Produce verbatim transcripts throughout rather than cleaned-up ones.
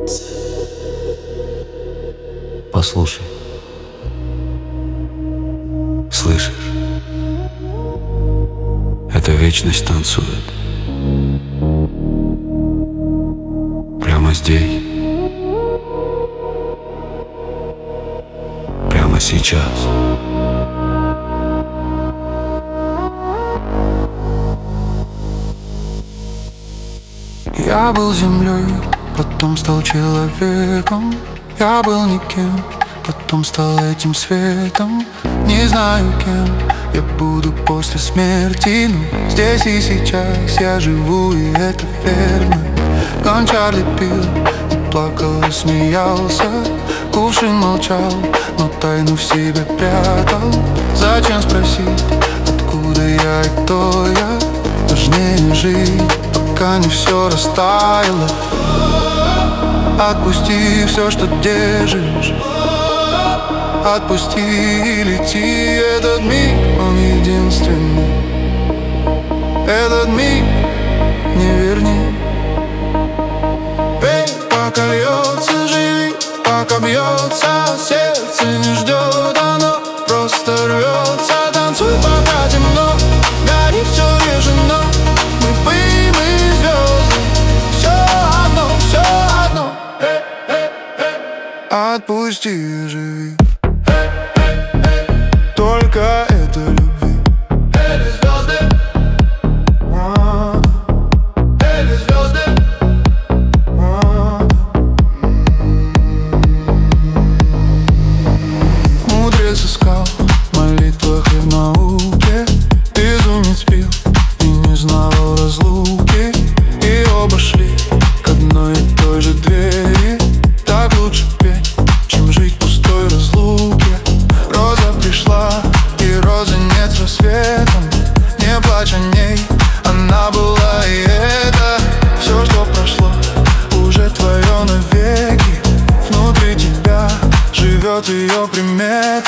Послушай, слышишь? Эта вечность танцует прямо здесь, прямо сейчас. Я был землей, потом стал человеком. Я был никем, потом стал этим светом. Не знаю, кем я буду после смерти, но здесь и сейчас я живу, и это верно. Гон Чарли пил и плакал, и смеялся. Кувшин молчал, но тайну в себе прятал. Зачем спросить, откуда я и кто я? Важнее жить, пока не все растаяло. Отпусти все, что держишь. Отпусти и лети. Этот миг, он единственный. Этот миг не верни. Пей, пока льется, живи. Пока бьется сердце, не ждет оно, просто рвется. Танцуй, пока темно, гори, все решено. Мы пыль, мы звезды, все одно, все одно. Отпусти и живи. Только это любви. Эти звезды, а, эти звезды, а. Мудрец искал в молитвах и в науке. Безумец пил и не знал разлуки. И оба шли к одной и той же двери. Так лучше петь, чем жить в пустой разлуке. Роза пришла, и розы нет с рассветом. Не плачь о ней, она была, и это все, что прошло, уже твое навеки. Внутри тебя живет ее примета.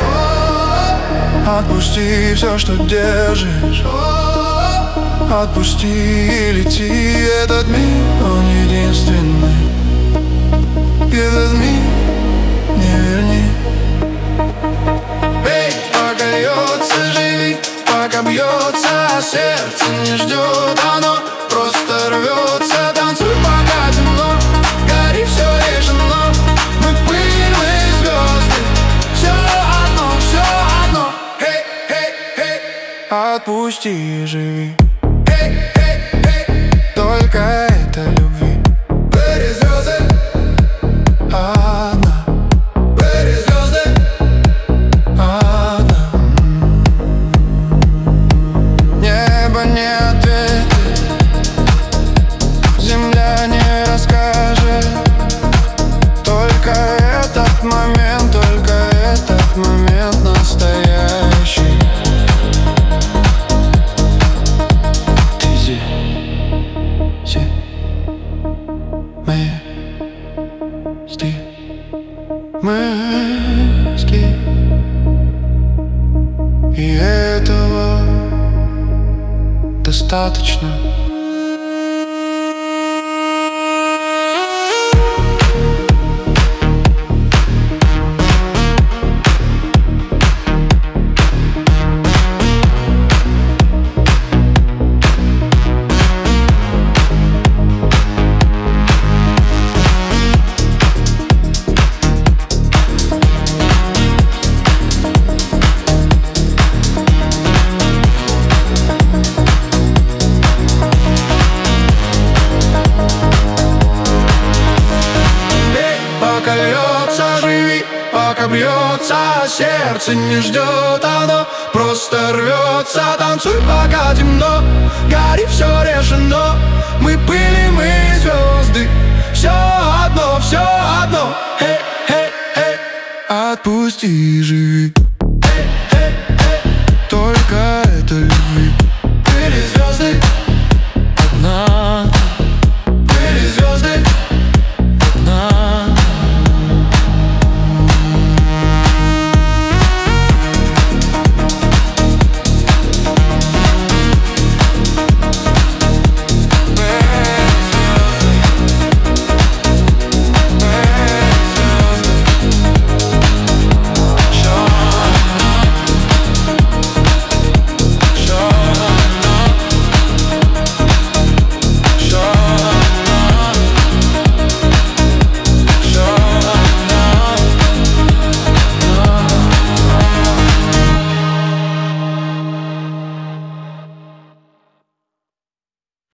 Отпусти все, что держишь. Отпусти и лети. Этот мир, он единственный. Этот миг не верни. Пей, пока льется, живи. Пока бьется сердце, не ждет оно, просто рвется. Танцуй, пока темно, гори, все решено. Мы пыль, мы звезды, все одно, все одно. Эй, эй, эй. Отпусти и живи. Эй, эй, эй. Только это любви. Эти звезды, одна. Эти звезды, одна. Небо не ответит, земля не расскажет. Только этот момент, только этот момент настоящий. Ты здесь, здесь, мы здесь. Мысли, и этого достаточно. Пока льется, живи, пока бьется сердце, не ждет оно, просто рвется. Танцуй, пока темно, гори, все решено. Мы пыли, мы звезды, все одно, все одно. Эй, эй, эй. Отпусти и живи.